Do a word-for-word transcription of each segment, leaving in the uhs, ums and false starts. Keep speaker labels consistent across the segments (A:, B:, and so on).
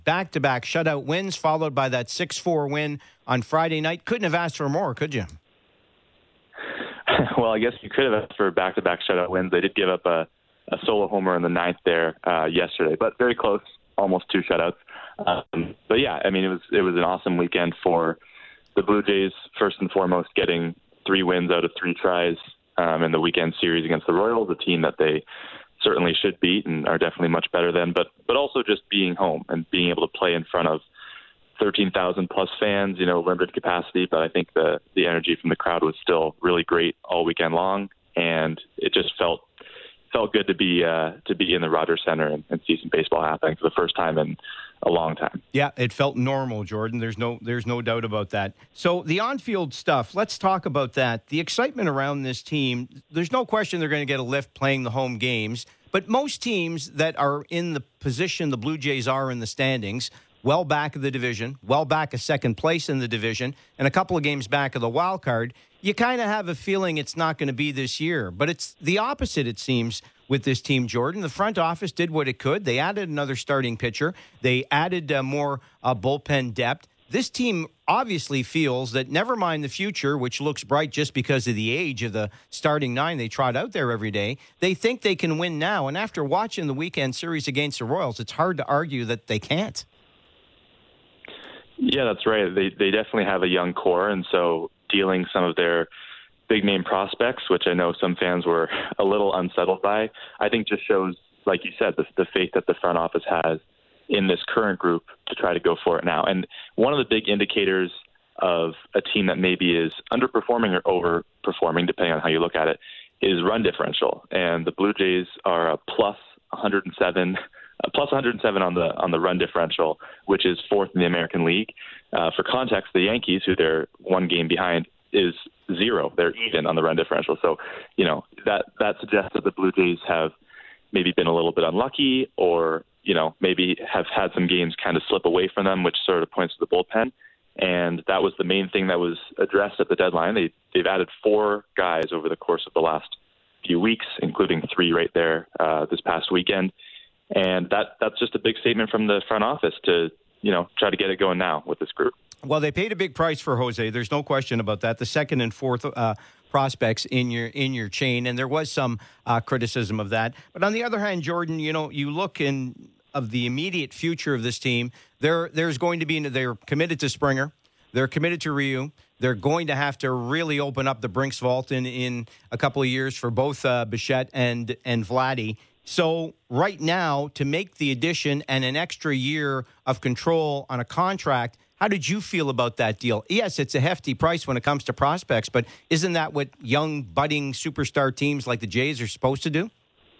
A: Back-to-back shutout wins, followed by that six four win on Friday night. Couldn't have asked for more, could you?
B: Well, I guess you could have asked for back-to-back shutout wins. They did give up a, a solo homer in the ninth there uh, yesterday, but very close, almost two shutouts. Um, but yeah, I mean, it was it was an awesome weekend for the Blue Jays, first and foremost, getting three wins out of three tries um, in the weekend series against the Royals, a team that they certainly should beat and are definitely much better than, but but also just being home and being able to play in front of thirteen thousand plus fans, you know, limited capacity, but I think the, the energy from the crowd was still really great all weekend long, and it just felt felt good to be uh, to be in the Rogers Center and, and see some baseball happening for the first time in a long time.
A: Yeah, it felt normal, Jordan. There's no there's no doubt about that. So the on-field stuff, let's talk about that. The excitement around this team, there's no question they're going to get a lift playing the home games, but most teams that are in the position the Blue Jays are in the standings, well back of the division, well back of second place in the division, and a couple of games back of the wild card, you kind of have a feeling it's not going to be this year. But it's the opposite, it seems, with this team, Jordan. The front office did what it could. They added another starting pitcher. They added uh, more uh, bullpen depth. This team obviously feels that never mind the future, which looks bright just because of the age of the starting nine they trot out there every day. They think they can win now. And after watching the weekend series against the Royals, it's hard to argue that they can't.
B: Yeah, that's right. They they definitely have a young core, and so dealing some of their big name prospects, which I know some fans were a little unsettled by, I think just shows, like you said, the, the faith that the front office has in this current group to try to go for it now. And one of the big indicators of a team that maybe is underperforming or overperforming, depending on how you look at it, is run differential. And the Blue Jays are a plus one hundred seven Uh, plus one hundred seven on the on the run differential, which is fourth in the American League. Uh, for context, the Yankees, who they're one game behind, is zero. They're even on the run differential. So, you know, that that suggests that the Blue Jays have maybe been a little bit unlucky, or you know, maybe have had some games kind of slip away from them, which sort of points to the bullpen. And that was the main thing that was addressed at the deadline. They they've added four guys over the course of the last few weeks, including three right there uh, this past weekend. And that that's just a big statement from the front office to, you know, try to get it going now with this group.
A: Well, they paid a big price for Jose. There's no question about that. The second and fourth uh, prospects in your in your chain, and there was some uh, criticism of that. But on the other hand, Jordan, you know, you look in of the immediate future of this team. There, there's going to be they're committed to Springer. They're committed to Ryu. They're going to have to really open up the Brinks vault in, in a couple of years for both uh, Bichette and and Vladdy. So right now, to make the addition and an extra year of control on a contract, how did you feel about that deal? Yes, it's a hefty price when it comes to prospects, but isn't that what young, budding superstar teams like the Jays are supposed to do?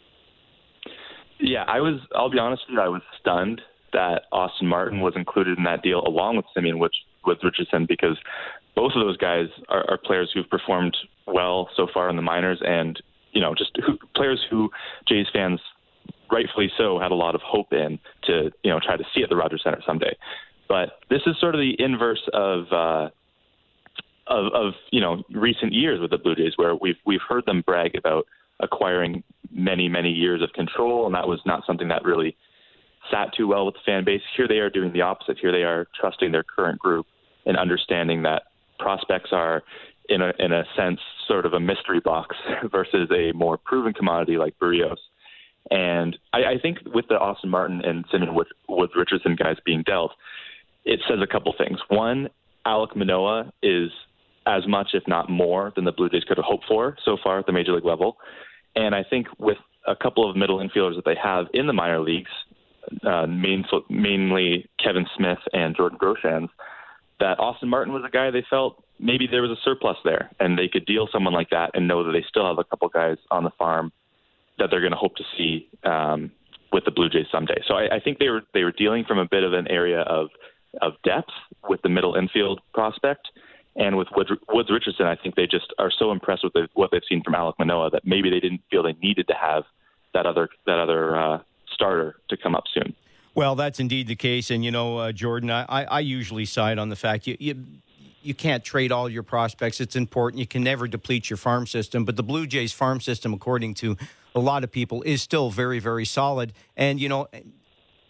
B: Yeah, I was, I'll be honest with you, I was stunned that Austin Martin was included in that deal along with Simeon with, with Richardson, because both of those guys are, are players who've performed well so far in the minors, and you know, just who, players who Jays fans, rightfully so, had a lot of hope in to, you know, try to see at the Rogers Center someday. But this is sort of the inverse of, uh, of, of, you know, recent years with the Blue Jays, where we've we've heard them brag about acquiring many, many years of control, and that was not something that really sat too well with the fan base. Here they are doing the opposite. Here they are trusting their current group and understanding that prospects are, in a in a sense, sort of a mystery box versus a more proven commodity like Berrios. And I, I think with the Austin Martin and Simeon with, with Richardson guys being dealt, it says a couple things. One, Alek Manoah is as much, if not more, than the Blue Jays could have hoped for so far at the major league level. And I think with a couple of middle infielders that they have in the minor leagues, uh, main, mainly Kevin Smith and Jordan Groshans, that Austin Martin was a guy they felt maybe there was a surplus there, and they could deal someone like that and know that they still have a couple guys on the farm that they're going to hope to see um, with the Blue Jays someday. So I, I think they were they were dealing from a bit of an area of of depth with the middle infield prospect, and with Woods, Woods Richardson, I think they just are so impressed with the, what they've seen from Alek Manoah that maybe they didn't feel they needed to have that other that other uh, starter to come up soon.
A: Well, that's indeed the case, and you know, uh, Jordan, I, I, I usually side on the fact you. you You can't trade all your prospects. It's important. You can never deplete your farm system. But the Blue Jays farm system, according to a lot of people, is still very, very solid. And, you know,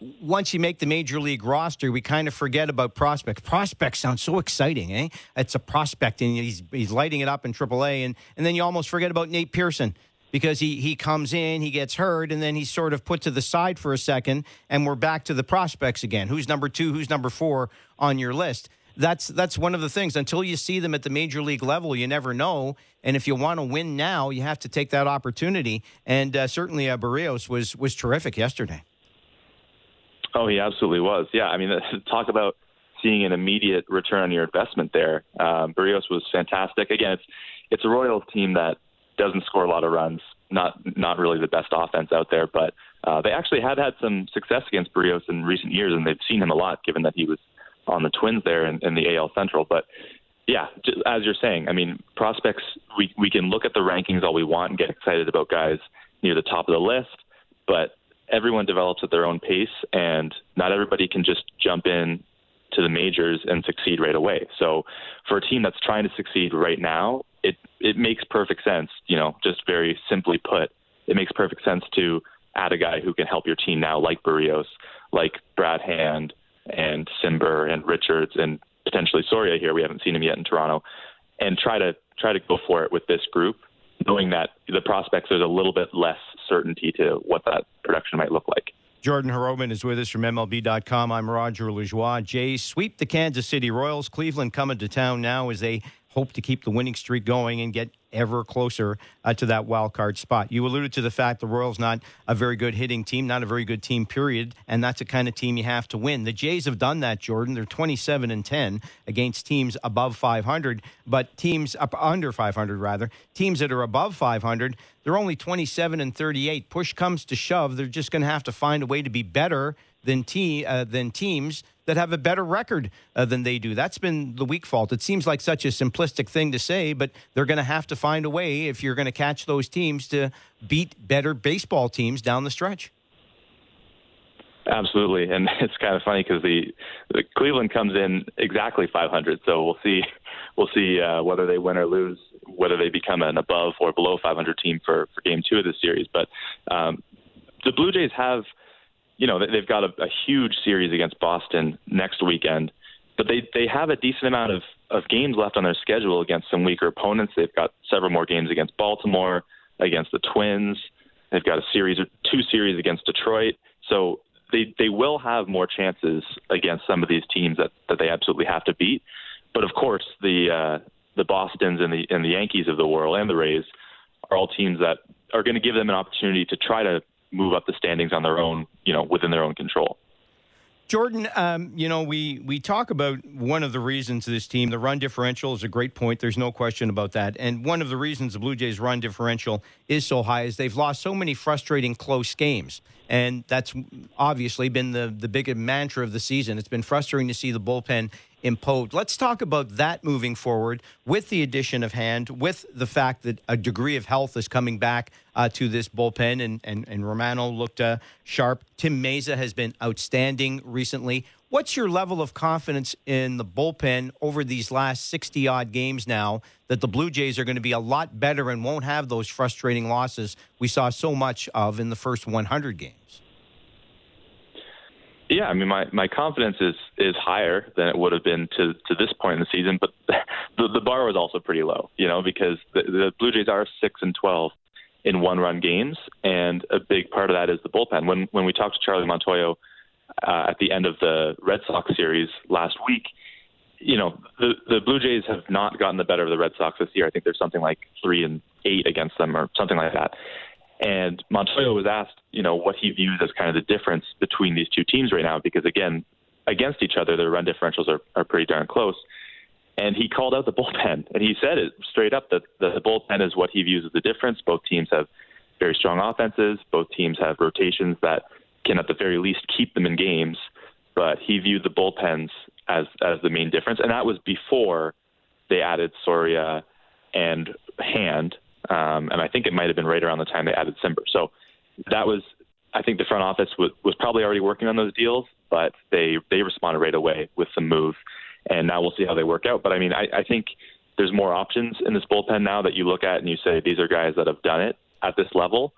A: once you make the major league roster, we kind of forget about prospects. Prospects sound so exciting, eh? It's a prospect, and he's he's lighting it up in triple A, and, and then you almost forget about Nate Pearson because he, he comes in, he gets hurt, and then he's sort of put to the side for a second, and we're back to the prospects again. Who's number two, who's number four on your list? That's that's one of the things. Until you see them at the major league level, you never know. And if you want to win now, you have to take that opportunity. And uh, certainly uh, Berríos was was terrific yesterday.
B: Oh, he absolutely was. Yeah, I mean, talk about seeing an immediate return on your investment there. Um, Berríos was fantastic. Again, it's it's a Royals team that doesn't score a lot of runs, not not really the best offense out there, but uh, they actually had had some success against Berríos in recent years, and they've seen him a lot, given that he was on the Twins there in, in the A L Central. But, yeah, just, as you're saying, I mean, prospects, we, we can look at the rankings all we want and get excited about guys near the top of the list, but everyone develops at their own pace, and not everybody can just jump in to the majors and succeed right away. So for a team that's trying to succeed right now, it it makes perfect sense, you know, just very simply put, it makes perfect sense to add a guy who can help your team now, like Berríos, like Brad Hand and Simber and Richards and potentially Soria here. We haven't seen him yet in Toronto, and try to try to go for it with this group, knowing that the prospects, there's a little bit less certainty to what that production might look like.
A: Jordan Harobin is with us from M L B dot com. I'm Roger Lajoie. Jays sweep the Kansas City Royals. Cleveland coming to town now as they hope to keep the winning streak going and get ever closer uh, to that wild card spot. You alluded to the fact the Royals not a very good hitting team, not a very good team, period, and that's the kind of team you have to win. The Jays have done that, Jordan. They're twenty-seven and ten against teams above five hundred, but teams up under five hundred, rather. Teams that are above five hundred, they're only twenty-seven and thirty-eight. Push comes to shove, they're just going to have to find a way to be better than te- uh, than teams that have a better record uh, than they do. That's been the weak fault. It seems like such a simplistic thing to say, but they're going to have to find a way, if you're going to catch those teams, to beat better baseball teams down the stretch.
B: Absolutely, and it's kind of funny because the, the Cleveland comes in exactly five hundred, so we'll see we'll see uh, whether they win or lose, whether they become an above or below five hundred team for, for Game Two of this series. But um, the Blue Jays have, you know, they've got a, a huge series against Boston next weekend, but they, they have a decent amount of, of games left on their schedule against some weaker opponents. They've got several more games against Baltimore, against the Twins. They've got a series, two series against Detroit. So they they will have more chances against some of these teams that, that they absolutely have to beat. But of course, the uh, the Bostons and the and the Yankees of the world and the Rays are all teams that are going to give them an opportunity to try to move up the standings on their own, you know, within their own control.
A: Jordan, um, you know, we, we talk about one of the reasons this team, the run differential is a great point. There's no question about that. And one of the reasons the Blue Jays' run differential is so high is they've lost so many frustrating close games. And that's obviously been the, the big mantra of the season. It's been frustrating to see the bullpen imposed. Let's talk about that moving forward with the addition of Hand, with the fact that a degree of health is coming back uh, to this bullpen, and, and, and Romano looked uh, sharp. Tim Meza has been outstanding recently. What's your level of confidence in the bullpen over these last sixty-odd games now that the Blue Jays are going to be a lot better and won't have those frustrating losses we saw so much of in the first one hundred games?
B: Yeah, I mean, my, my confidence is, is higher than it would have been to, to this point in the season, but the, the bar was also pretty low, you know, because the, the Blue Jays are six and twelve in one-run games, and a big part of that is the bullpen. When when we talked to Charlie Montoyo uh, at the end of the Red Sox series last week, you know, the, the Blue Jays have not gotten the better of the Red Sox this year. I think there's something like three and eight against them or something like that. And Montoyo was asked, you know, what he views as kind of the difference between these two teams right now, because, again, against each other, their run differentials are, are pretty darn close. And he called out the bullpen, and he said it straight up that the bullpen is what he views as the difference. Both teams have very strong offenses. Both teams have rotations that can, at the very least, keep them in games. But he viewed the bullpens as, as the main difference, and that was before they added Soria and Hand. Um, and I think it might have been right around the time they added Simber. So that was, I think the front office was, was probably already working on those deals, but they, they responded right away with some moves. And now we'll see how they work out. But, I mean, I, I think there's more options in this bullpen now that you look at and you say these are guys that have done it at this level.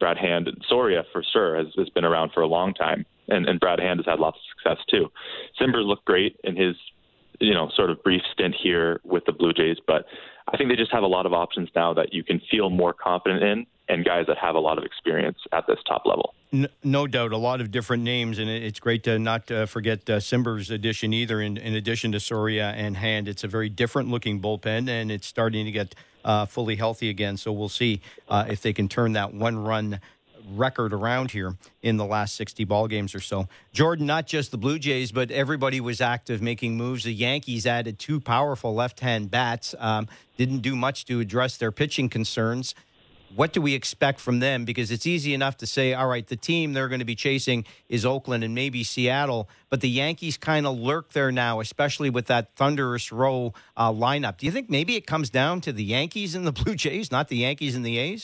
B: Brad Hand. And Soria, for sure, has, has been around for a long time, and, and Brad Hand has had lots of success too. Simbers looked great in his, you know, sort of brief stint here with the Blue Jays, but I think they just have a lot of options now that you can feel more confident in, and guys that have a lot of experience at this top level.
A: No, no doubt, a lot of different names, and it's great to not uh, forget uh, Simbers' addition either. In, in addition to Soria and Hand, it's a very different-looking bullpen, and it's starting to get uh, fully healthy again. So we'll see uh, if they can turn that one-run record around here in the last sixty ball games or so. Jordan, not just the Blue Jays, but everybody was active making moves. The Yankees added two powerful left-hand bats, um, didn't do much to address their pitching concerns. What do we expect from them? Because it's easy enough to say, all right, the team they're going to be chasing is Oakland and maybe Seattle, but the Yankees kind of lurk there now, especially with that thunderous row uh, lineup. Do you think maybe it comes down to the Yankees and the Blue Jays, not the Yankees and the A's?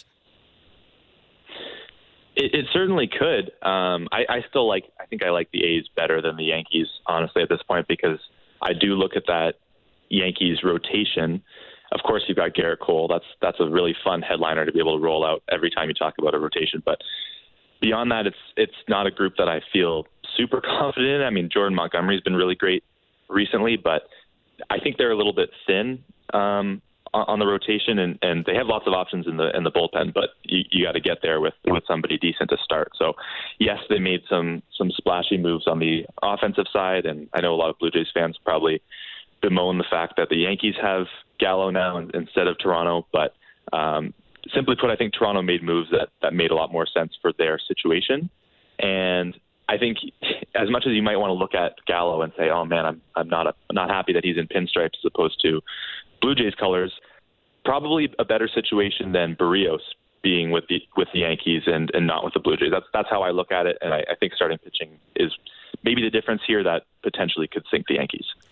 B: It, it certainly could. Um, I, I still like, I think I like the A's better than the Yankees, honestly, at this point, because I do look at that Yankees rotation. Of course, you've got Garrett Cole. That's that's a really fun headliner to be able to roll out every time you talk about a rotation. But beyond that, it's it's not a group that I feel super confident in. I mean, Jordan Montgomery's been really great recently, but I think they're a little bit thin um, on, on the rotation, and, and they have lots of options in the in the bullpen. But you, you got to get there with with somebody decent to start. So, yes, they made some some splashy moves on the offensive side, and I know a lot of Blue Jays fans probably bemoan the fact that the Yankees have Gallo now instead of Toronto, but um, simply put, I think Toronto made moves that, that made a lot more sense for their situation. And I think as much as you might want to look at Gallo and say, oh man, I'm I'm not a, not happy that he's in pinstripes as opposed to Blue Jays colors, probably a better situation than Barrios being with the with the Yankees and, and not with the Blue Jays. That's that's how I look at it, and I, I think starting pitching is maybe the difference here that potentially could sink the Yankees.